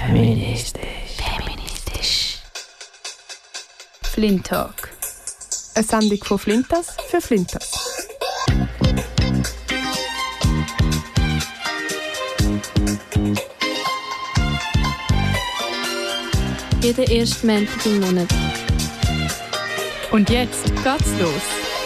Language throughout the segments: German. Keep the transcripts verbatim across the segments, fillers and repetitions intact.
Feministisch. Feministisch. Flintalk. Eine Sendung von Flintas für Flintas. Jeden ersten Montag im Monat. Und jetzt geht's los.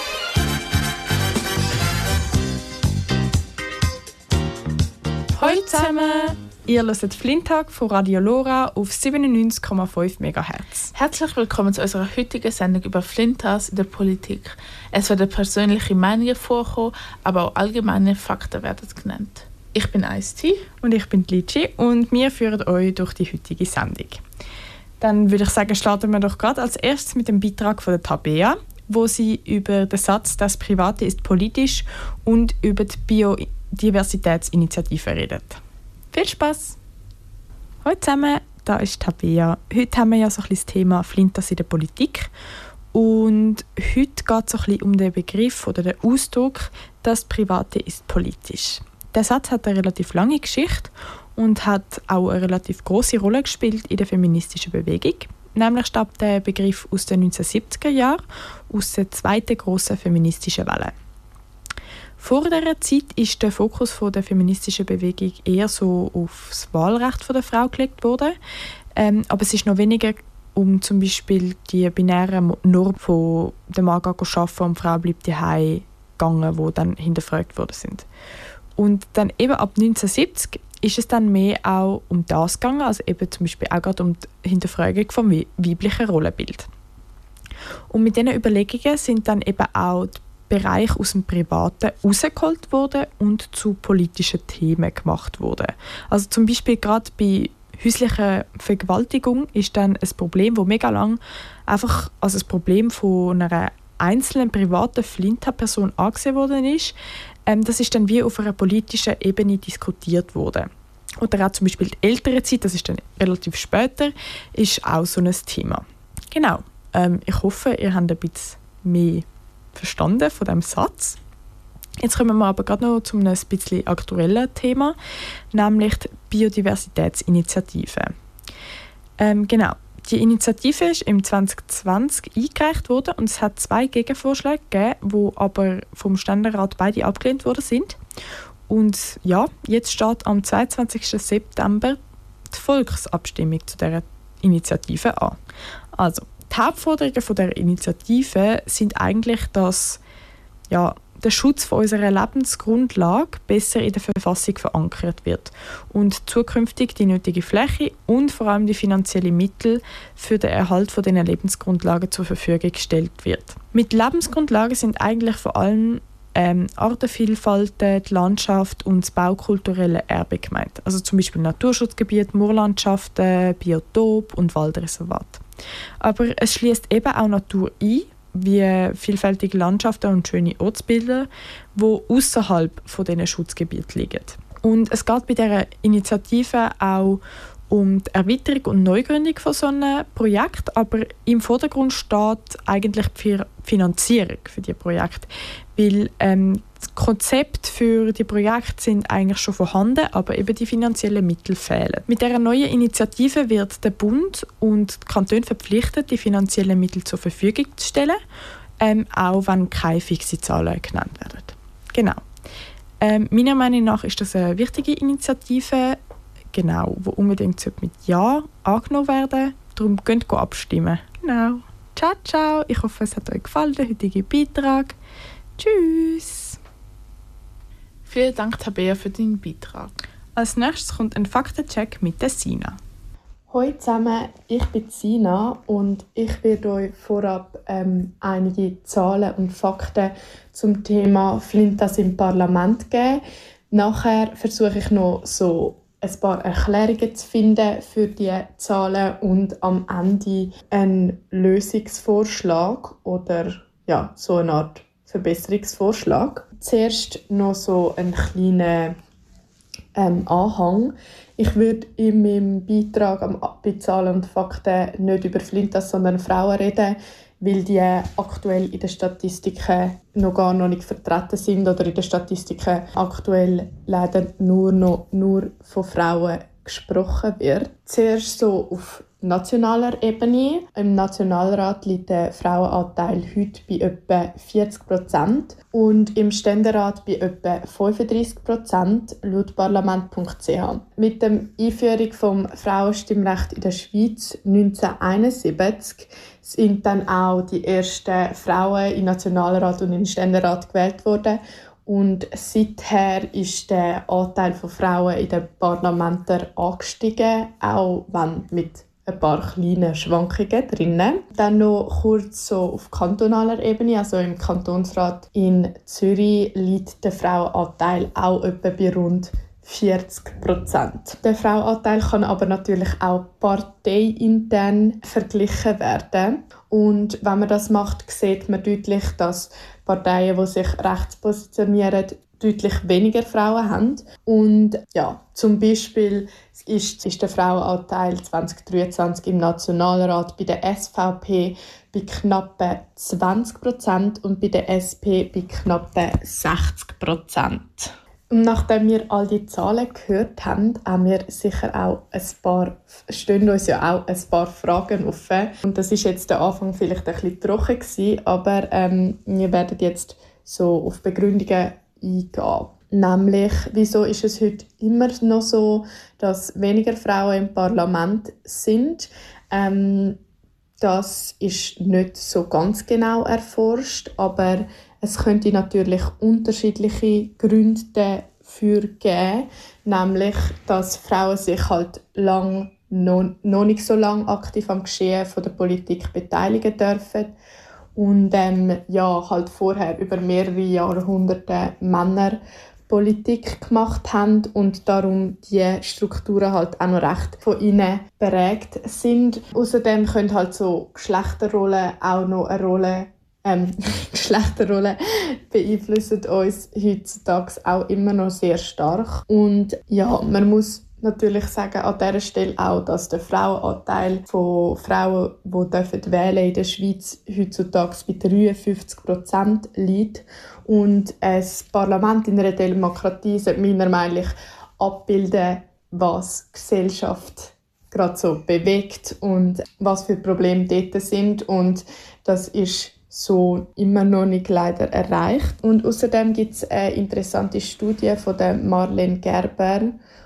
Hallo zusammen! Ihr hört Flintalk von Radio Lora auf siebenundneunzig Komma fünf Megahertz. Herzlich willkommen zu unserer heutigen Sendung über Flintas in der Politik. Es werden persönliche Meinungen vorkommen, aber auch allgemeine Fakten werden genannt. Ich bin Ice-T. Und ich bin Lici und wir führen euch durch die heutige Sendung. Dann würde ich sagen, starten wir doch gerade als erstes mit dem Beitrag von der Tabea, wo sie über den Satz «Das Private ist politisch» und über die Biodiversitätsinitiative redet. Viel Spass! Hallo zusammen, da ist Tabea. Heute haben wir ja so ein bisschen das Thema Flintas in der Politik. Und heute geht es so ein bisschen um den Begriff oder den Ausdruck «Das Private ist politisch». Der Satz hat eine relativ lange Geschichte und hat auch eine relativ große Rolle gespielt in der feministischen Bewegung. Nämlich stammt der Begriff aus den neunzehnhundertsiebziger Jahren, aus der zweiten grossen feministischen Welle. Vor dieser Zeit ist der Fokus von der feministischen Bewegung eher so auf das Wahlrecht der Frau gelegt worden. Ähm, aber es ist noch weniger um zum Beispiel die binären Normen von «der Mann geht arbeiten und die Frau bleibt zu Hause» gegangen, die dann hinterfragt worden sind. Und dann eben ab neunzehnhundertsiebzig ist es dann mehr auch um das gegangen, also eben zum Beispiel auch gerade um die Hinterfragung vom weiblichen Rollenbild. Und mit diesen Überlegungen sind dann eben auch die Bereiche aus dem Privaten rausgeholt worden und zu politischen Themen gemacht worden. Also zum Beispiel gerade bei häuslicher Vergewaltigung ist dann ein Problem, das mega lang einfach als ein Problem von einer einzelnen privaten Flinta-Person angesehen worden ist. Ähm, das ist dann wie auf einer politischen Ebene diskutiert worden. Oder auch zum Beispiel die ältere Zeit, das ist dann relativ später, ist auch so ein Thema. Genau. Ähm, ich hoffe, ihr habt ein bisschen mehr verstanden von diesem Satz. Jetzt kommen wir aber gerade noch zu einem bisschen aktuellen Thema, nämlich die Biodiversitätsinitiative. Ähm, genau. Die Initiative ist im zwanzig zwanzig eingereicht worden und es hat zwei Gegenvorschläge gegeben, die aber vom Ständerat beide abgelehnt worden sind. Und ja, jetzt steht am zweiundzwanzigsten September die Volksabstimmung zu dieser Initiative an. Also, die Hauptforderungen von der Initiative sind eigentlich, dass ja, der Schutz von unserer Lebensgrundlage besser in der Verfassung verankert wird und zukünftig die nötige Fläche und vor allem die finanziellen Mittel für den Erhalt von diesen Lebensgrundlagen zur Verfügung gestellt wird. Mit Lebensgrundlagen sind eigentlich vor allem ähm, Artenvielfalt, die Landschaft und das baukulturelle Erbe gemeint. Also zum Beispiel Naturschutzgebiete, Moorlandschaften, Biotop und Waldreservat. Aber es schließt eben auch Natur ein, wie vielfältige Landschaften und schöne Ortsbilder, die außerhalb von diesen Schutzgebieten liegen. Und es geht bei dieser Initiative auch um die Erweiterung und Neugründung von so einem Projekt, aber im Vordergrund steht eigentlich die Finanzierung für die Projekte, weil ähm, das Konzept für die Projekte sind eigentlich schon vorhanden, aber eben die finanziellen Mittel fehlen. Mit dieser neuen Initiative wird der Bund und die Kantone verpflichtet, die finanziellen Mittel zur Verfügung zu stellen, ähm, auch wenn keine fixe Zahlen genannt werden. Genau. Ähm, meiner Meinung nach ist das eine wichtige Initiative, genau, die unbedingt mit Ja angenommen werden. Darum könnt ihr abstimmen. Genau. Ciao, ciao. Ich hoffe, es hat euch gefallen, der heutige Beitrag. Tschüss. Vielen Dank, Tabea, für deinen Beitrag. Als nächstes kommt ein Faktencheck mit der Sina. Hallo zusammen, ich bin Sina und ich werde euch vorab ähm, einige Zahlen und Fakten zum Thema Flintas im Parlament geben. Nachher versuche ich noch so ein paar Erklärungen zu finden für diese Zahlen und am Ende einen Lösungsvorschlag oder ja, so eine Art Verbesserungsvorschlag. Zuerst noch so einen kleinen ähm, Anhang. Ich würde in meinem Beitrag bei Zahlen und Fakten nicht über Flintas, sondern Frauen reden, weil die aktuell in den Statistiken noch gar noch nicht vertreten sind oder in den Statistiken aktuell leider nur noch nur von Frauen gesprochen wird. Zuerst so auf nationaler Ebene. Im Nationalrat liegt der Frauenanteil heute bei etwa vierzig Prozent und im Ständerat bei etwa fünfunddreissig Prozent laut parlament punkt c h. Mit der Einführung des Frauenstimmrechts in der Schweiz neunzehnhunderteinundsiebzig sind dann auch die ersten Frauen im Nationalrat und im Ständerat gewählt worden. Und seither ist der Anteil von Frauen in den Parlamenten angestiegen, auch wenn mit ein paar kleine Schwankungen drinnen. Dann noch kurz so auf kantonaler Ebene, also im Kantonsrat in Zürich liegt der Frauenanteil auch etwa bei rund vierzig Prozent. Der Frauenanteil kann aber natürlich auch parteiintern verglichen werden. Und wenn man das macht, sieht man deutlich, dass Parteien, die sich rechts positionieren, deutlich weniger Frauen haben. Und ja, zum Beispiel ist, ist der Frauenanteil zwanzig dreiundzwanzig im Nationalrat bei der S V P bei knapp zwanzig Prozent und bei der S P bei knapp sechzig Prozent. Und nachdem wir all die Zahlen gehört haben, haben wir sicher auch ein paar, stehen uns ja auch ein paar Fragen offen. Und das ist jetzt der Anfang vielleicht ein bisschen trocken gewesen, aber ähm, wir werden jetzt so auf Begründungen eingehen. Nämlich, wieso ist es heute immer noch so, dass weniger Frauen im Parlament sind? Ähm, das ist nicht so ganz genau erforscht, aber es könnte natürlich unterschiedliche Gründe dafür geben, nämlich, dass Frauen sich halt lang, noch, noch nicht so lange aktiv am Geschehen von der Politik beteiligen dürfen und ähm, ja, halt vorher über mehrere Jahrhunderte Männer Politik gemacht haben und darum die Strukturen halt auch noch recht von ihnen prägt sind. Außerdem können halt so Geschlechterrollen auch noch eine Rolle ähm, Geschlechterrollen beeinflussen uns heutzutage auch immer noch sehr stark. Und ja, man muss natürlich sagen an dieser Stelle auch, dass der Frauenanteil von Frauen, die dürfen wählen in der Schweiz heutzutage bei dreiundfünfzig Prozent liegt. Und das Parlament in einer Demokratie sollte meiner Meinung nach abbilden, was die Gesellschaft gerade so bewegt und was für Probleme dort sind. Und das ist so immer noch nicht leider erreicht. Und außerdem gibt es eine interessante Studie von der Marlene Gerber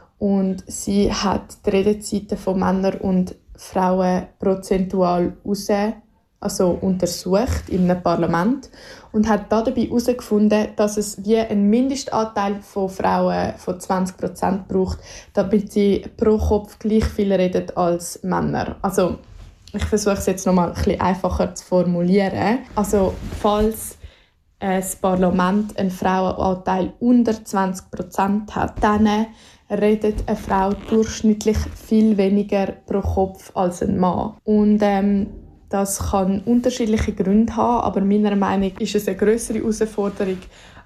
und sie hat die Redezeiten von Männern und Frauen prozentual raus, also untersucht in einem Parlament und hat dabei herausgefunden, dass es wie einen Mindestanteil von Frauen von zwanzig Prozent braucht, damit sie pro Kopf gleich viel reden als Männer. Also ich versuche es jetzt noch mal ein bisschen einfacher zu formulieren. Also falls das Parlament einen Frauenanteil unter zwanzig Prozent hat, dann redet eine Frau durchschnittlich viel weniger pro Kopf als ein Mann. Und ähm, das kann unterschiedliche Gründe haben, aber meiner Meinung nach ist es eine grössere Herausforderung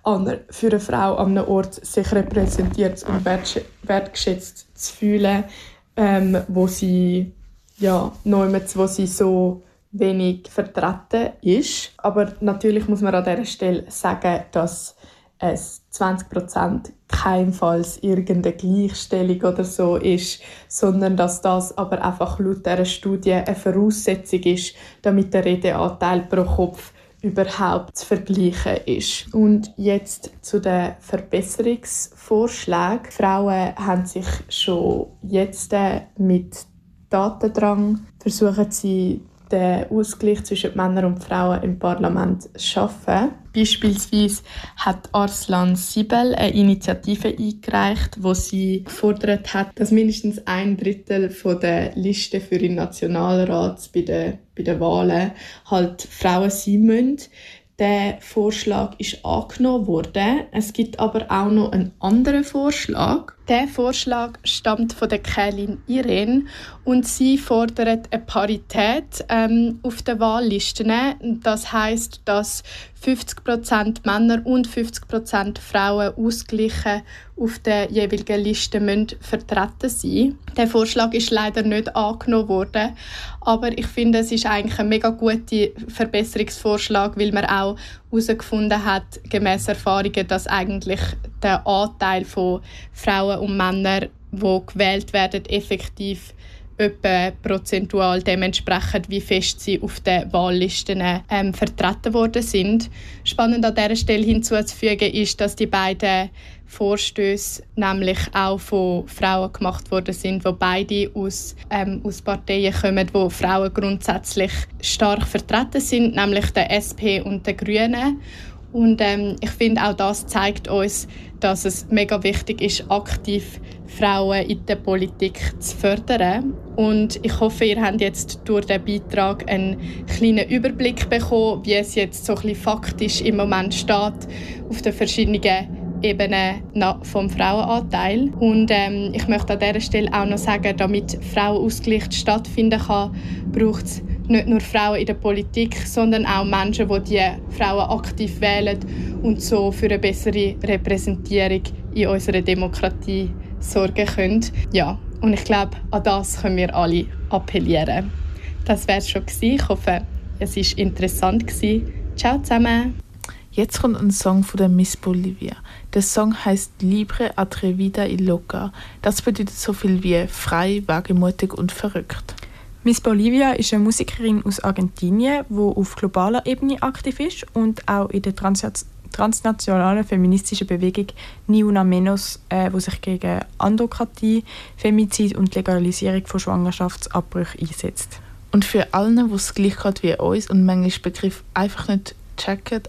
für eine Frau an einem Ort, sich repräsentiert und wertgeschätzt zu fühlen, ähm, wo sie ja, niemals, wo sie so wenig vertreten ist. Aber natürlich muss man an dieser Stelle sagen, dass es zwanzig Prozent keinenfalls irgendeine Gleichstellung oder so ist, sondern dass das aber einfach laut dieser Studie eine Voraussetzung ist, damit der Redeanteil pro Kopf überhaupt zu vergleichen ist. Und jetzt zu den Verbesserungsvorschlägen. Frauen haben sich schon jetzt mit Datendrang versuchen sie, den Ausgleich zwischen Männern und Frauen im Parlament zu schaffen. Beispielsweise hat Arslan Sibel eine Initiative eingereicht, wo sie gefordert hat, dass mindestens ein Drittel von der Liste für den Nationalrat bei den, bei den Wahlen halt Frauen sein müssen. Der Vorschlag ist angenommen worden. Es gibt aber auch noch einen anderen Vorschlag. Der Vorschlag stammt von der Kälin Irene und sie fordert eine Parität ähm, auf den Wahllisten. Das heisst, dass fünfzig Prozent Männer und fünfzig Prozent Frauen ausgleichen auf der jeweiligen Liste müssen vertreten sein. Der Vorschlag ist leider nicht angenommen worden, aber ich finde, es ist eigentlich ein mega guter Verbesserungsvorschlag, weil man auch herausgefunden hat, gemäss Erfahrungen, dass eigentlich der Anteil von Frauen und Männern die gewählt werden, effektiv etwa prozentual dementsprechend, wie fest sie auf den Wahllisten ähm, vertreten worden sind. Spannend an dieser Stelle hinzuzufügen ist, dass die beiden Vorstöße nämlich auch von Frauen gemacht worden sind, wo beide aus, ähm, aus Parteien kommen, wo Frauen grundsätzlich stark vertreten sind, nämlich der S P und der Grünen. Und ähm, ich finde, auch das zeigt uns, dass es mega wichtig ist, aktiv Frauen in der Politik zu fördern. Und ich hoffe, ihr habt jetzt durch den Beitrag einen kleinen Überblick bekommen, wie es jetzt so ein bisschen faktisch im Moment steht auf den verschiedenen Ebenen vom Frauenanteil. Und ähm, ich möchte an dieser Stelle auch noch sagen, damit Frauenausgleich stattfinden kann, braucht es nicht nur Frauen in der Politik, sondern auch Menschen, die diese Frauen aktiv wählen und so für eine bessere Repräsentierung in unserer Demokratie sorgen können. Ja, und ich glaube, an das können wir alle appellieren. Das wäre es schon gewesen. Ich hoffe, es war interessant gewesen. Ciao zusammen! Jetzt kommt ein Song von der Miss Bolivia. Der Song heißt Libre, Atrevida y Loca. Das bedeutet so viel wie frei, wagemutig und verrückt. Miss Bolivia ist eine Musikerin aus Argentinien, die auf globaler Ebene aktiv ist und auch in der Trans- transnationalen feministischen Bewegung Ni Una Menos, äh, die sich gegen Androkratie, Femizid und Legalisierung von Schwangerschaftsabbrüchen einsetzt. Und für alle, die es gleich geht wie uns und manchmal Begriff einfach nicht checken,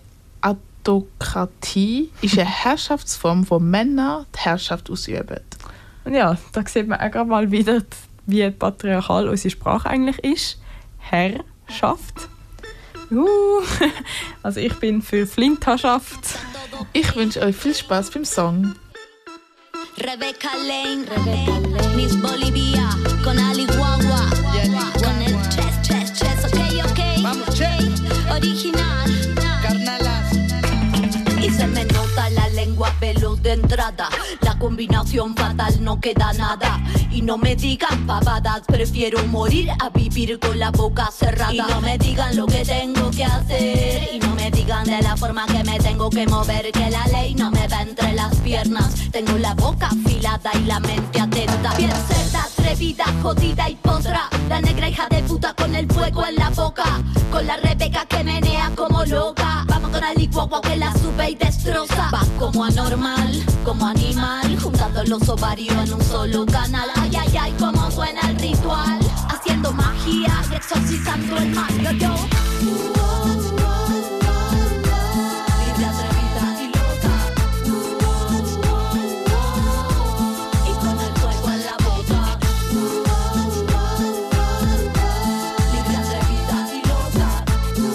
Autokratie ist eine Herrschaftsform, wo Männer die Herrschaft ausüben. Und ja, da sieht man auch gerade mal wieder, wie patriarchal unsere Sprache eigentlich ist. Herrschaft. Uh, also ich bin für Flintherschaft. Ich wünsche euch viel Spaß beim Song. Rebecca Lane, Rebecca Lane, Miss Bolivia, con Ali Guagua, con el chess, chess, chess, ok, ok, vamos, okay. Original, carnalas. Y se me nota la lengua veloz de entrada, la combinación fatal no queda nada. Y no me digan pavadas, prefiero morir a vivir con la boca cerrada. Y no me digan lo que tengo que hacer, y no me digan de la forma que me tengo que mover, que la ley no me va entre las piernas. Tengo la boca afilada y la mente atenta. Bien cerda, atrevida, jodida y potra, la negra hija de puta con el fuego en la boca, con la Rebeca que menea como loca. Vamos con Ali Guagua que la sube y destroza. Va como anormal, como animal, juntando los ovarios en un solo canal. Ay, ay, ay, cómo suena el ritual, haciendo magia y exorcizando el mal. Yo, yo. Libre, atrevida y loca, y con el fuego en la boca. Libre, atrevida y loca,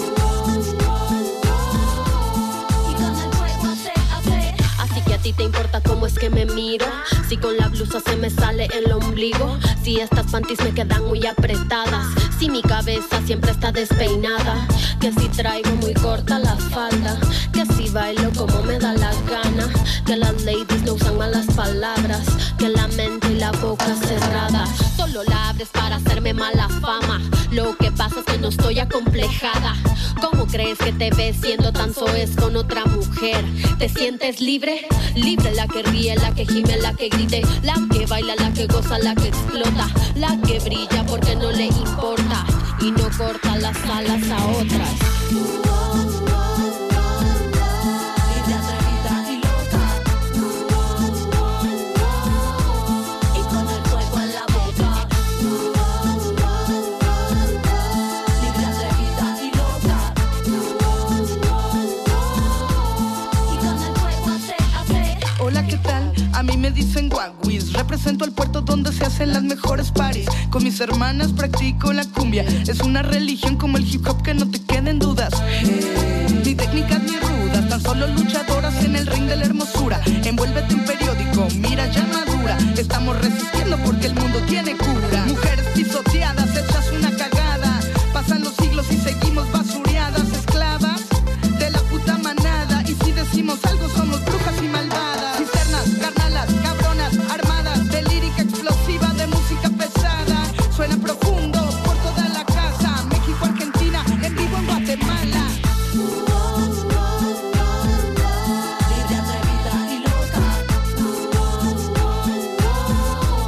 y con el fuego hace, hace. Así que a ti te importa cómo es que me miro, si con la blusa se me sale el ombligo, si estas panties me quedan muy apretadas, si mi cabeza siempre está despeinada, que si traigo muy corta la falda, que si bailo como me da la gana, que las ladies no usan malas palabras, que la mente y la boca cerrada, solo la abres para hacerme mala fama. Lo que pasa es que no estoy acomplejada. ¿Cómo crees que te ves siendo tan soez con otra mujer? ¿Te sientes libre? Libre, la que ríe, la que gime, la que grite, la que baila, la que goza, la que explota, la que brilla porque no le importa y no corta las alas a otras. Libre, atrevida y loca, y con el fuego en la boca. Libre, atrevida y loca, y con el fuego hace, hace. Hola, ¿qué tal? A mí me dicen guaguis. Represento el puerto donde se hacen las mejores parties. Con mis hermanas practico la cumbia. Es una religión como el hip hop, que no te queden dudas. Ni técnicas ni rudas, tan solo luchadoras en el ring de la hermosura. Envuélvete en periódico, mira ya madura. Estamos resistiendo porque el mundo tiene cura. Mujeres pisoteadas, hechas una cagada. Pasan los siglos y seguimos basureadas, esclavas de la puta manada. Y si decimos algo somos brujas y malvadas. Cisternas, carnalas, cabronas, armadas de lírica explosiva, de música pesada. Suena profundo por toda la casa. México, Argentina, en vivo en Guatemala. Libre, atrevida y loca,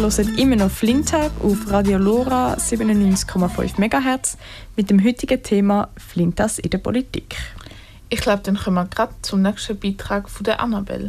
hört immer noch Flinta auf Radio Lora siebenundneunzig Komma fünf Megahertz mit dem heutigen Thema Flintas in der Politik. Ich glaube, dann kommen wir gerade zum nächsten Beitrag von der Annabelle.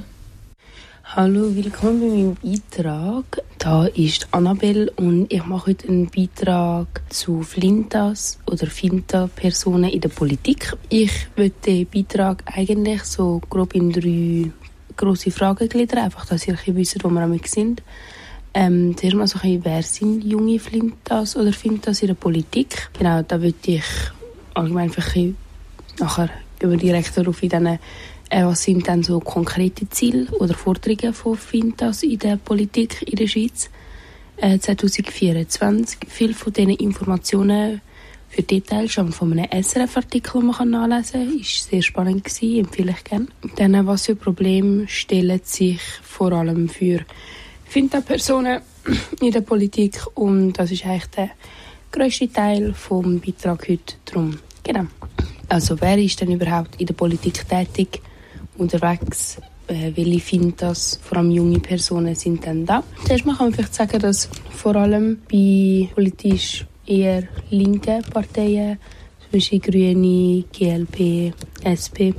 Hallo, willkommen bei meinem Beitrag. Da ist Annabelle und ich mache heute einen Beitrag zu Flintas oder Finta-Personen in der Politik. Ich würde den Beitrag eigentlich so grob in drei grosse Fragen gliedern, einfach, dass ihr ein wisst, wo wir damit sind. Ähm, zuerst mal so ein bisschen, wer sind junge Flintas oder Fintas in der Politik? Genau, da würde ich allgemein einfach ein bisschen nachher über direkt darauf eingehen, äh, was sind dann so konkrete Ziele oder Forderungen von Fintas in der Politik in der Schweiz äh, zwanzig vierundzwanzig. Viele von diesen Informationen für Details schon von einem S R F-Artikel, den man nachlesen kann. Das war sehr spannend, gewesen, empfehle ich gerne. Dann, was für Probleme stellen sich vor allem für Finta-Personen in der Politik, und das ist eigentlich der grösste Teil des Beitrags heute. Drum. Genau. Also wer ist denn überhaupt in der Politik tätig, unterwegs? Äh, welche Fintas, vor allem junge Personen, sind denn da? Zuerst mal kann man vielleicht sagen, dass vor allem bei politisch eher linken Parteien, zum Beispiel Grüne, G L P, S P,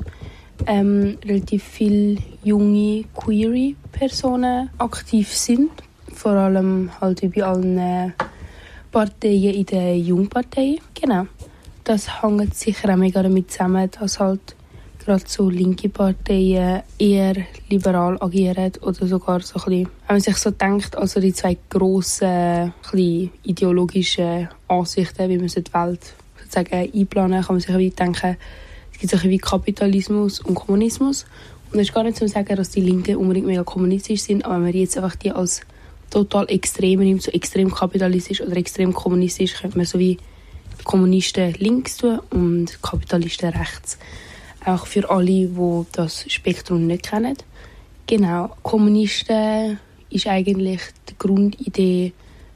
ähm, relativ viele junge Queer-Personen aktiv sind. Vor allem halt wie bei allen Parteien in den Jungparteien. Genau. Das hängt sicher auch mega damit zusammen, dass halt gerade so linke Parteien eher liberal agieren oder sogar so ein bisschen, wenn man sich so denkt, also die zwei grossen ideologischen Ansichten, wie man die Welt sozusagen einplanen, kann man sich wie denken, es gibt so wie Kapitalismus und Kommunismus. Und es ist gar nicht zu sagen, dass die Linken unbedingt mega kommunistisch sind, aber wenn man jetzt einfach die als total extrem nimmt, so extrem kapitalistisch oder extrem kommunistisch, könnte man so wie Kommunisten links tun und Kapitalisten rechts. Auch für alle, die das Spektrum nicht kennen. Genau, Kommunisten ist eigentlich die Grundidee,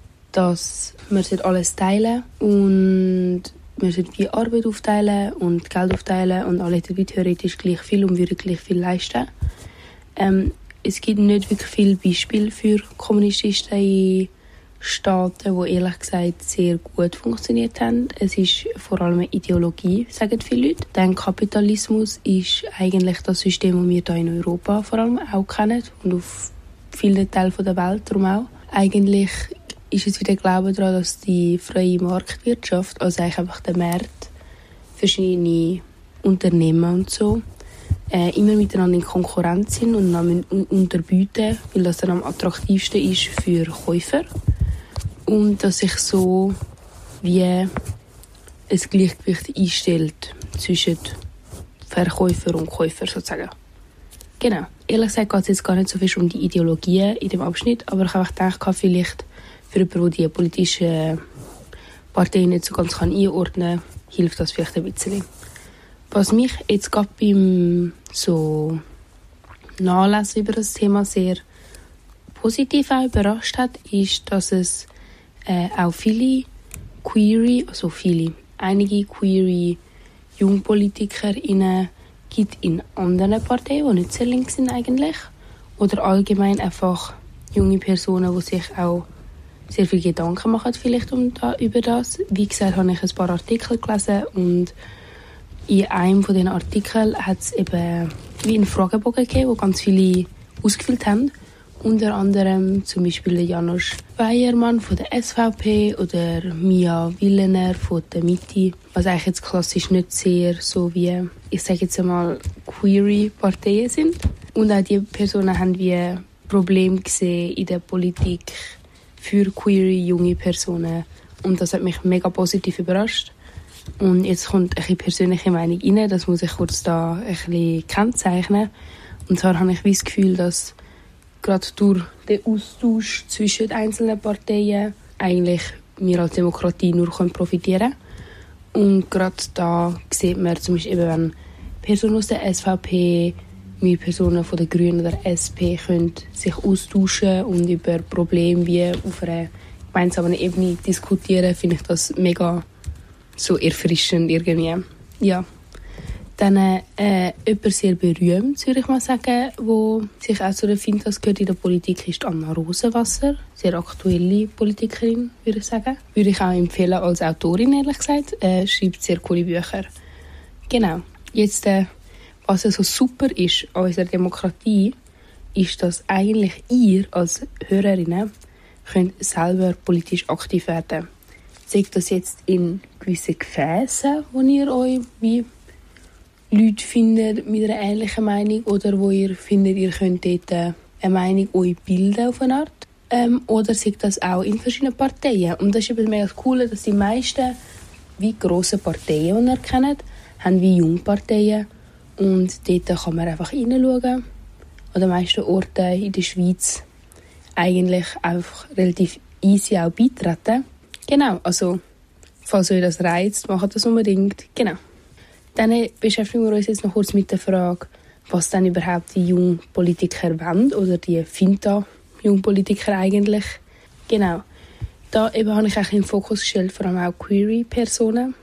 dass man alles teilen und man wie Arbeit aufteilen und Geld aufteilen und alle hätten theoretisch gleich viel und würden gleich viel leisten. Ähm, es gibt nicht wirklich viele Beispiele für Kommunisten in Staaten, die ehrlich gesagt sehr gut funktioniert haben. Es ist vor allem eine Ideologie, sagen viele Leute. Denn Kapitalismus ist eigentlich das System, das wir hier in Europa vor allem auch kennen und auf vielen Teilen der Welt darum auch. Eigentlich ist es wieder Glaube daran, dass die freie Marktwirtschaft, also eigentlich einfach der Markt, verschiedene Unternehmen und so, äh, immer miteinander in Konkurrenz sind und dann unterbieten, weil das dann am attraktivsten ist für Käufer. Und dass sich so wie ein Gleichgewicht einstellt zwischen Verkäufer und Käufer sozusagen. Genau. Ehrlich gesagt geht es jetzt gar nicht so viel um die Ideologien in dem Abschnitt, aber ich habe gedacht, vielleicht für jemanden, der die politischen Parteien nicht so ganz einordnen kann, hilft das vielleicht ein bisschen. Was mich jetzt gerade beim so Nachlesen über das Thema sehr positiv auch überrascht hat, ist, dass es äh, auch viele queere, also viele, einige queere JungpolitikerInnen gibt in anderen Parteien, die nicht sehr links sind eigentlich. Oder allgemein einfach junge Personen, die sich auch sehr viele Gedanken machen vielleicht um da, über das. Wie gesagt, habe ich ein paar Artikel gelesen und in einem von diesen Artikeln hat es eben wie einen Fragebogen gegeben, wo ganz viele ausgefüllt haben. Unter anderem zum Beispiel Janusz Weiermann von der S V P oder Mia Willener von der Mitte, was eigentlich jetzt klassisch nicht sehr so wie, ich sage jetzt einmal, queere Parteien sind. Und auch diese Personen haben wie Probleme gesehen in der Politik für queere junge Personen. Und das hat mich mega positiv überrascht. Und jetzt kommt eine persönliche Meinung rein, das muss ich kurz da ein bisschen kennzeichnen. Und zwar habe ich das Gefühl, dass gerade durch den Austausch zwischen den einzelnen Parteien eigentlich wir als Demokratie nur profitieren können. Und gerade da sieht man zum Beispiel, eben, wenn Personen aus der S V P mit Personen von der Grünen oder S P können sich austauschen und über Probleme wie auf einer gemeinsamen Ebene diskutieren, finde ich das mega so erfrischend irgendwie. Ja. Dann äh, jemand sehr berühmt, würde ich mal sagen, wo sich auch zu den Fintas gehört in der Politik, ist Anna Rosenwasser. Sehr aktuelle Politikerin, würde ich sagen. Würde ich auch empfehlen als Autorin, ehrlich gesagt. Äh, schreibt sehr coole Bücher. Genau. Jetzt, äh, was so super ist an unserer Demokratie, ist, dass eigentlich ihr als Hörerinnen könnt selber politisch aktiv werden. Sagt das jetzt in gewissen Gefäßen, wo ihr euch wie Leute findet mit einer ähnlichen Meinung oder wo ihr findet, ihr könnt dort eine Meinung euch bilden auf eine Art. Ähm, oder sagt das auch in verschiedenen Parteien. Und das ist eben mega cool, dass die meisten wie grosse Parteien, die ihr kennt, haben wie Jungparteien. Und dort kann man einfach reinschauen. An den meisten Orten in der Schweiz eigentlich einfach relativ easy auch beitreten. Genau, also falls euch das reizt, macht das unbedingt. Genau. Dann beschäftigen wir uns jetzt noch kurz mit der Frage, was dann überhaupt die Jungpolitiker wollen oder die Finta-Jungpolitiker eigentlich. Genau. Da eben habe ich auch in den Fokus gestellt, vor allem auch Queer-Personen,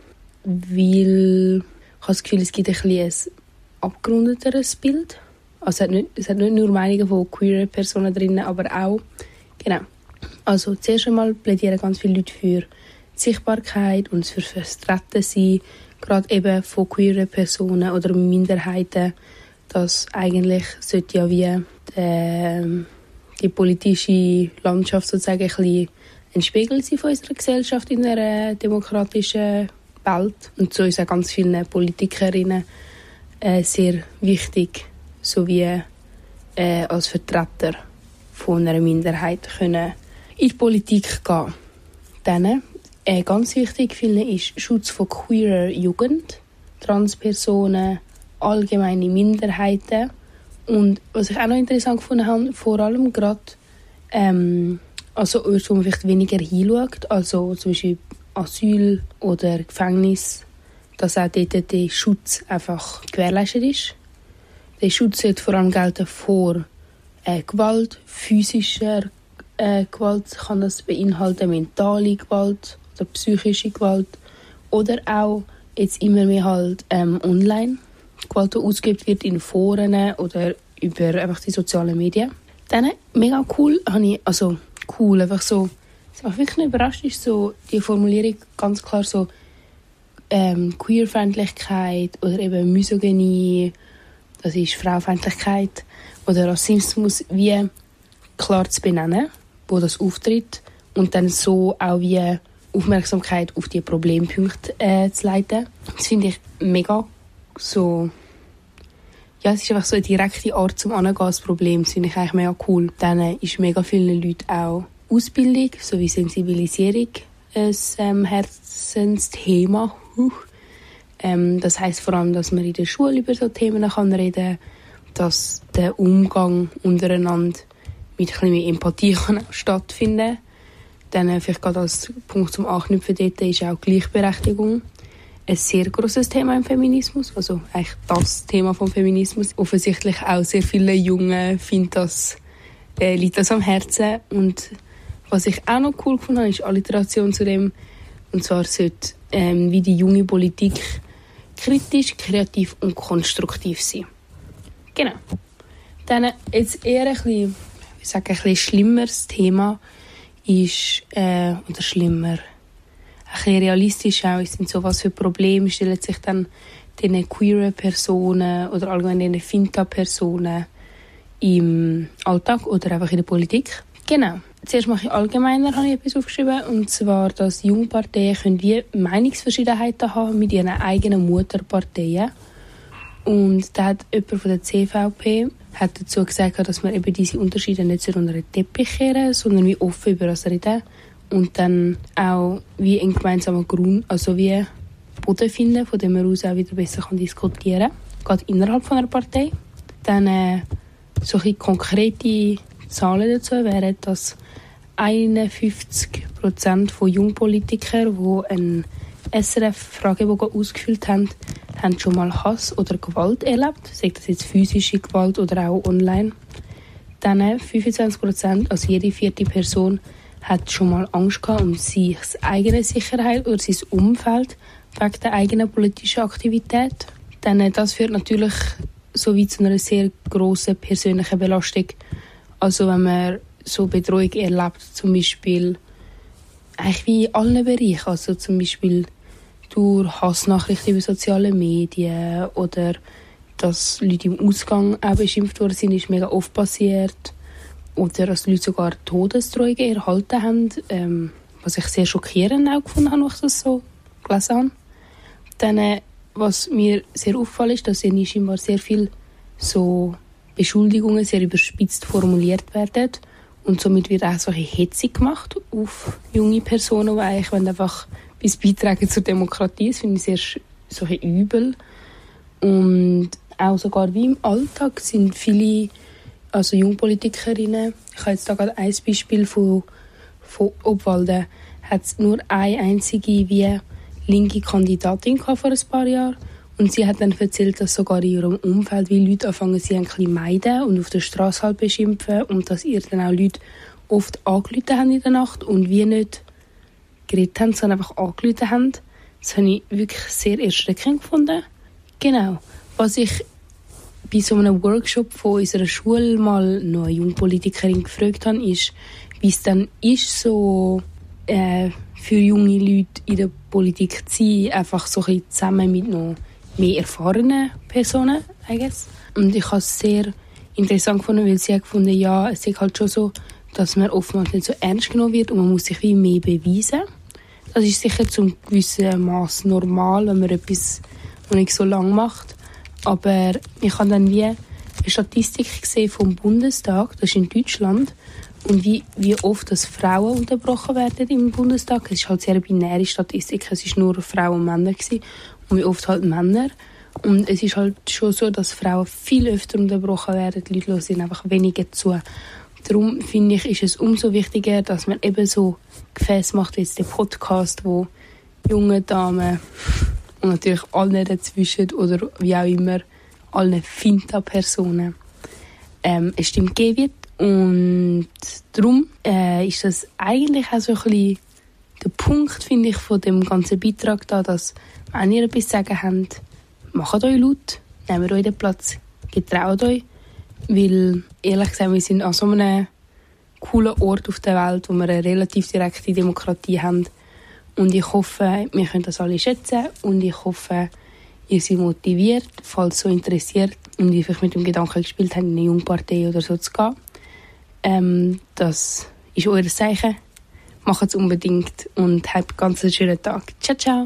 weil ich habe das Gefühl, es gibt ein bisschen ein abgerundeteres Bild. Also es hat nicht, es hat nicht nur Meinungen von Queer-Personen drin, aber auch. Genau. Also zuerst einmal plädieren ganz viele Leute für Sichtbarkeit und für Vertretensein, gerade eben von queeren Personen oder Minderheiten, dass eigentlich sollte ja wie die, die politische Landschaft sozusagen ein bisschen ein Spiegel sein von unserer Gesellschaft in einer demokratischen Welt. Und so ist auch ganz vielen Politikerinnen äh, sehr wichtig, sowie äh, als Vertreter von einer Minderheit können in die Politik gehen. Dann Äh, ganz wichtig finde ich Schutz von queerer Jugend, Transpersonen, allgemeine Minderheiten. Und was ich auch noch interessant gefunden habe, vor allem gerade ähm, also Orte, wo man vielleicht weniger hinschaut, also zum Beispiel Asyl oder Gefängnis, dass auch dort der Schutz einfach gewährleistet ist. Der Schutz sollte vor allem gelten vor äh, Gewalt, physischer äh, Gewalt, kann das beinhalten, mentale Gewalt, oder psychische Gewalt oder auch jetzt immer mehr halt ähm, online Gewalt, die ausgeübt wird in Foren oder über einfach die sozialen Medien. Dann mega cool habe ich, also cool, einfach so, was mich wirklich überrascht ist, so die Formulierung ganz klar so ähm, Queerfeindlichkeit oder eben Misogynie, das ist Frauenfeindlichkeit oder Rassismus, wie klar zu benennen, wo das auftritt und dann so auch wie Aufmerksamkeit auf die Problempunkte äh, zu leiten. Das finde ich mega so. Ja, es ist einfach so eine direkte Art zum Angehen des Problems. Das finde ich eigentlich mega cool. Dann äh, ist mega vielen Leuten auch Ausbildung sowie Sensibilisierung ein ähm, Herzensthema. Uh. Ähm, das heisst vor allem, dass man in der Schule über so Themen kann reden kann, dass der Umgang untereinander mit ein bisschen mehr Empathie kann stattfinden kann. Dann vielleicht gerade als Punkt zum Anknüpfen dort ist auch Gleichberechtigung ein sehr grosses Thema im Feminismus, also eigentlich das Thema vom Feminismus. Offensichtlich auch sehr viele Junge finden das, äh, liegt das am Herzen. Und was ich auch noch cool gefunden habe, ist Alliteration zu dem. Und zwar sollte ähm, wie die junge Politik kritisch, kreativ und konstruktiv sein. Genau. Dann jetzt eher ein bisschen, ich sage, ein bisschen schlimmeres Thema ist, äh, oder schlimmer, ein bisschen realistisch auch, sind so, was für Probleme stellen sich dann diesen queeren Personen oder allgemein diesen Finta-Personen im Alltag oder einfach in der Politik. Genau. Zuerst mache ich allgemeiner, habe ich etwas aufgeschrieben, und zwar, dass Jungparteien können wie Meinungsverschiedenheiten haben mit ihren eigenen Mutterparteien. Und da hat jemand von der C V P hat dazu gesagt, dass man eben diese Unterschiede nicht unter den Teppich kehren, sondern wie offen über das reden und dann auch wie einen gemeinsamen Grund, also wie Boden finden, von dem man aus auch wieder besser kann diskutieren kann, gerade innerhalb von einer Partei. Dann äh, solche konkrete Zahlen dazu wären, dass einundfünfzig Prozent von Jungpolitikern, die einen S R F-Fragebogen ausgefüllt haben, haben schon mal Hass oder Gewalt erlebt, sei das jetzt physische Gewalt oder auch online. Dann fünfundzwanzig Prozent, also jede vierte Person, hat schon mal Angst gehabt um seine eigene Sicherheit oder sein Umfeld wegen der eigenen politischen Aktivität. dann das führt natürlich so wie zu einer sehr grossen persönlichen Belastung. Also wenn man so Bedrohung erlebt, zum Beispiel eigentlich wie in allen Bereichen, also zum Beispiel durch Hassnachrichten über soziale Medien oder dass Leute im Ausgang auch beschimpft worden sind, ist mega oft passiert. Oder dass Leute sogar Todesdrohungen erhalten haben, ähm, was ich sehr schockierend auch gefunden habe, als ich das so gelesen habe. Dann, äh, was mir sehr auffällt, ist, dass in scheinbar sehr viele so Beschuldigungen sehr überspitzt formuliert werden. Und somit wird auch so eine Hetze gemacht auf junge Personen, die eigentlich einfach bis beitragen zur Demokratie. Das finde ich sehr so ein übel. Und auch sogar wie im Alltag sind viele also Jungpolitikerinnen, ich habe jetzt da gerade ein Beispiel von, von Obwalden, hat es nur eine einzige wie linke Kandidatin vor ein paar Jahren. Und sie hat dann erzählt, dass sogar in ihrem Umfeld wie Leute anfangen, sie ein bisschen meiden und auf der Straße halt beschimpfen und dass ihr dann auch Leute oft angerufen haben in der Nacht und wie nicht geredet haben, sondern einfach angerufen haben. Das habe ich wirklich sehr erschreckend gefunden. Genau. Was ich bei so einem Workshop von unserer Schule mal noch eine Jungpolitikerin gefragt habe, ist, wie es dann ist, so äh, für junge Leute in der Politik zu sein, einfach so ein bisschen zusammen mit noch mehr erfahrenen Personen, I guess. Und ich habe es sehr interessant gefunden, weil sie hat gefunden, ja, es ist halt schon so, dass man oftmals nicht so ernst genommen wird und man muss sich wie mehr beweisen. Das ist sicher zum gewissen Maß normal, wenn man etwas noch nicht so lange macht. Aber ich habe dann wie eine Statistik gesehen vom Bundestag, das ist in Deutschland, und wie, wie oft dass Frauen unterbrochen werden im Bundestag. Es ist halt sehr binäre Statistik, es ist nur Frauen und Männer gewesen, und wie oft halt Männer. Und es ist halt schon so, dass Frauen viel öfter unterbrochen werden, die Leute hören einfach weniger zu. Darum finde ich, ist es umso wichtiger, dass man eben so Gefäße macht, wie jetzt der Podcast, wo junge Damen und natürlich alle dazwischen oder wie auch immer, allen Finta-Personen ähm, eine Stimme geben wird. Und darum äh, ist das eigentlich auch so ein bisschen der Punkt, finde ich, von dem ganzen Beitrag da, dass wenn ihr etwas zu sagen habt, macht euch laut, nehmt euch den Platz, getraut euch, weil ehrlich gesagt, wir sind an so einem coolen Ort auf der Welt, wo wir eine relativ direkte Demokratie haben. Und ich hoffe, wir können das alle schätzen und ich hoffe, ihr seid motiviert, falls so interessiert und ihr vielleicht mit dem Gedanken gespielt habt, in eine Jungpartei oder so zu gehen. Ähm, das ist euer Zeichen. Macht es unbedingt und habt einen ganz schönen Tag. Ciao, ciao.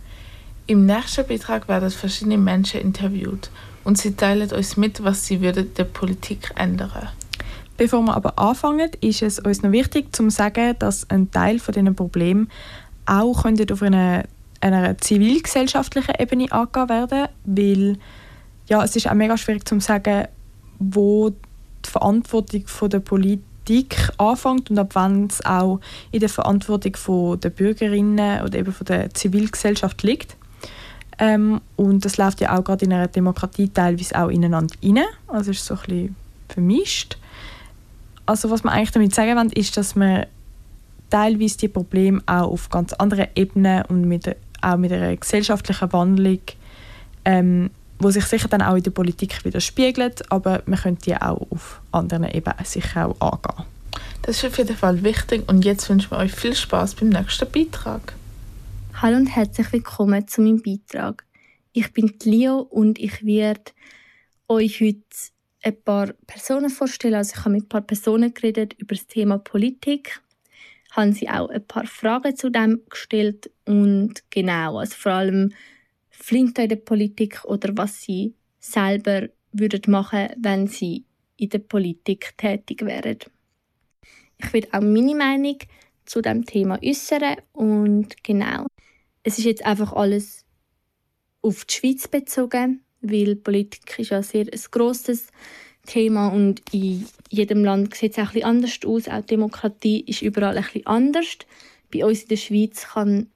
Im nächsten Beitrag werden verschiedene Menschen interviewt und sie teilen uns mit, was sie würden der Politik ändern. Bevor wir aber anfangen, ist es uns noch wichtig zu sagen, dass ein Teil von diesen Problemen auch auf einer, einer zivilgesellschaftlichen Ebene angehen werden, weil ja, es ist auch mega schwierig zu sagen, wo die Verantwortung von der Politik anfängt und ab wann es auch in der Verantwortung von der Bürgerinnen oder eben von der Zivilgesellschaft liegt. Ähm, und das läuft ja auch gerade in einer Demokratie teilweise auch ineinander rein, also ist so ein bisschen vermischt. Also was man eigentlich damit sagen will, ist, dass man teilweise die Probleme auch auf ganz anderen Ebenen und mit, auch mit einer gesellschaftlichen Wandlung, ähm, wo sich sicher dann auch in der Politik widerspiegelt, aber man könnte die auch auf anderen Ebenen sicher auch angehen. Das ist auf jeden Fall wichtig und jetzt wünschen wir euch viel Spaß beim nächsten Beitrag. Hallo und herzlich willkommen zu meinem Beitrag. Ich bin Leo und ich werde euch heute ein paar Personen vorstellen. Also ich habe mit ein paar Personen geredet über das Thema Politik. Haben sie auch ein paar Fragen zu dem gestellt und genau, also vor allem Flinta in der Politik oder was sie selber würden machen, wenn sie in der Politik tätig wären. Ich werde auch meine Meinung zu dem Thema äußern und genau, es ist jetzt einfach alles auf die Schweiz bezogen, weil Politik ist ja sehr ein grosses Thema und in jedem Land sieht es auch ein bisschen anders aus. Auch die Demokratie ist überall ein bisschen anders. Bei uns in der Schweiz kann